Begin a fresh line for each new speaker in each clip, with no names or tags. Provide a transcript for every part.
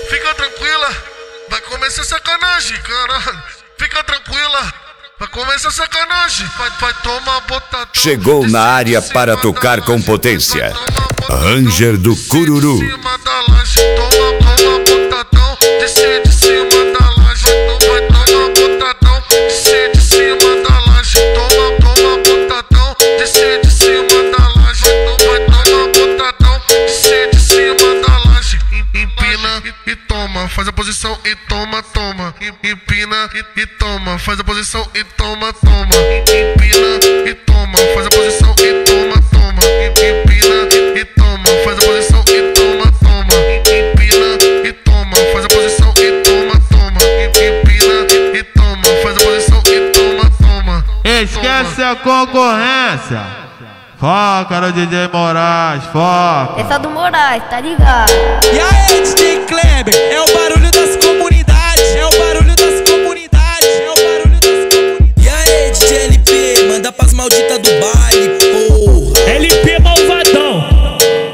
Fica tranquila, vai começar sacanagem, caralho. Fica tranquila, vai começar sacanagem. Vai tomar botadão.
Chegou na área para tocar com potência. Ranger do Cururu.
De cima da laje, toma botadão. Descer de cima da laje, vai tomar botadão. Descer de cima da laje, toma botadão. Descer de cima da laje, vai tomar botadão. Descer de cima da laje, empina e toma, faz a posição e toma. Empina e toma, faz a posição e toma. Empina e toma, faz a posição e toma. Empina e toma, faz a posição e toma. Empina e toma, faz a posição e toma. Empina e toma, faz a posição e toma.
Esquece a concorrência. Foca no DJ Moraes, foca.
Essa do Moraes, tá ligado?
E aí, DJ Kleber, é o barulho das comunidades, é o barulho das comunidades, é o barulho das comunidades. E aí, DJ LP, manda pras malditas do baile, porra.
LP malvadão.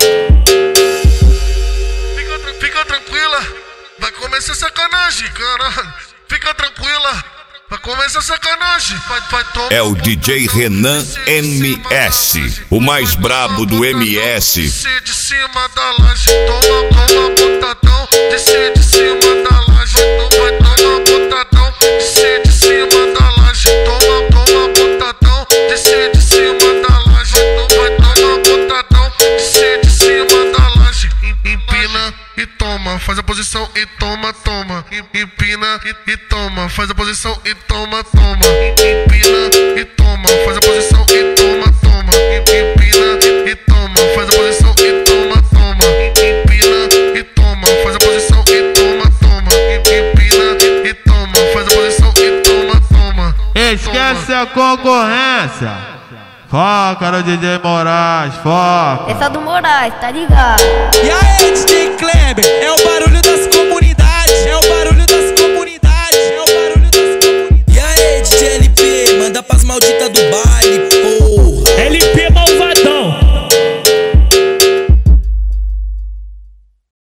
Fica tranquila, vai começar sacanagem, caralho. Fica tranquila, vai começar sacanagem. Vai tomar.
É o DJ Renan MS, o mais brabo do MS.
Descer de cima da laje, toma botadão. Descer de cima da laje, vai tomar botadão. Descer de cima da laje, toma botadão. Descer de cima da laje, vai tomar botadão. Descer de cima da laje, empina e toma, faz a posição e toma. Empina e toma, faz a posição e toma. Empina e toma, faz a posição e toma. Empina e toma, faz a posição e toma. Empina e toma, faz a posição e toma. Empina e toma, faz a posição e toma.
Esquece a concorrência. Foca no DJ Moraes, foca.
Essa do Moraes, tá ligado?
E aí, DJ